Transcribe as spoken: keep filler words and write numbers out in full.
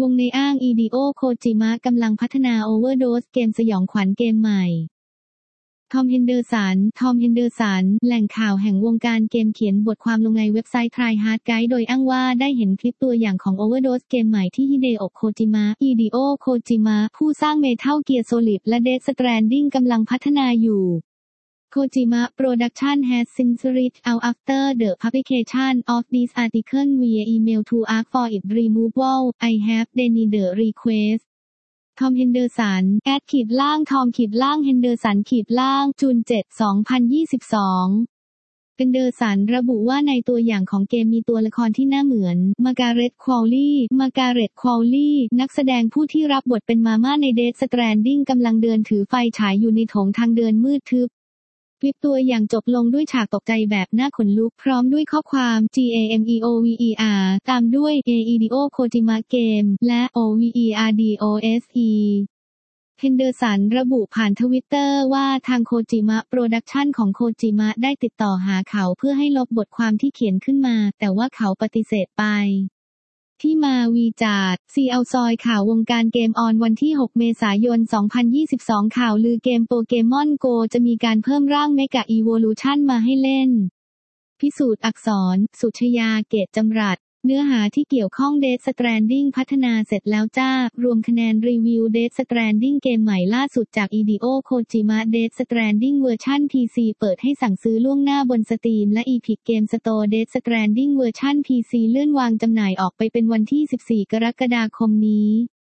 วงในอ้างอิดิโอโคจิมะกำลังพัฒนาโอเวอร์โดสเกมสยองขวัญเกมใหม่ทอม เฮนเดอร์สัน ทอม เฮนเดอร์สัน แหล่งข่าวแห่งวงการเกมเขียนบทความลงในเว็บไซต์ Try Hard Guide โดยอ้างว่าได้เห็นคลิปตัวอย่างของ Overdose เกมใหม่ที่ฮิเดโอะโคจิมะ ฮิเดโอะโคจิมะ ผู้สร้าง Metal Gear Solid และ Death Stranding กำลังพัฒนาอยู่ Kojima Production has since reached out after the publication of this article via email to ask for its removal. I have denied the request. ทอม เฮนเดอร์สัน แอดขีดล่าง ทอมขีดล่าง เฮนเดอร์สันขีดล่าง จูน เจ็ด สองพันยี่สิบสอง เฮนเดอร์สันระบุว่าในตัวอย่างของเกมมีตัวละครที่น่าเหมือน มาการ์เร็ต ควอลลี่ มาการ์เร็ต ควอลลี่ นักแสดงผู้ที่รับบทเป็นมาม่าใน Death Stranding กำลังเดินถือไฟฉายอยู่ในโถงทางเดินมืดทึบคลิปตัวอย่างจบลงด้วยฉากตกใจแบบน่าขนลุกพร้อมด้วยข้อความ G A M E O V E R ตามด้วย A Hideo Kojima Game และ O V E R D O S E เฮนเดอร์สันระบุผ่านทวิตเตอร์ว่าทางโคจิมะโปรดักชั่นของโคจิมะได้ติดต่อหาเขาเพื่อให้ลบบทความที่เขียนขึ้นมาแต่ว่าเขาปฏิเสธไปที่มาวีจาดซีเอาซอยข่าววงการเกมออนวันที่หกเมษายนสองพันยี่สิบสองข่าวลือเกมโปเกมอนโกจะมีการเพิ่มร่างเมกะอีโวลูชั่นมาให้เล่นพิสูจน์อักษรสุชยาเกตจำรัดเนื้อหาที่เกี่ยวข้อง Death Stranding พัฒนาเสร็จแล้วจ้ารวมคะแนนรีวิว Death Stranding เกมใหม่ล่าสุดจาก Hideo Kojima Death Stranding เวอร์ชัน พี ซี เปิดให้สั่งซื้อล่วงหน้าบน Steam และ Epic Game Store Death Stranding เวอร์ชัน พี ซี เลื่อนวางจำหน่ายออกไปเป็นวันที่สิบสี่กรกฎาคมนี้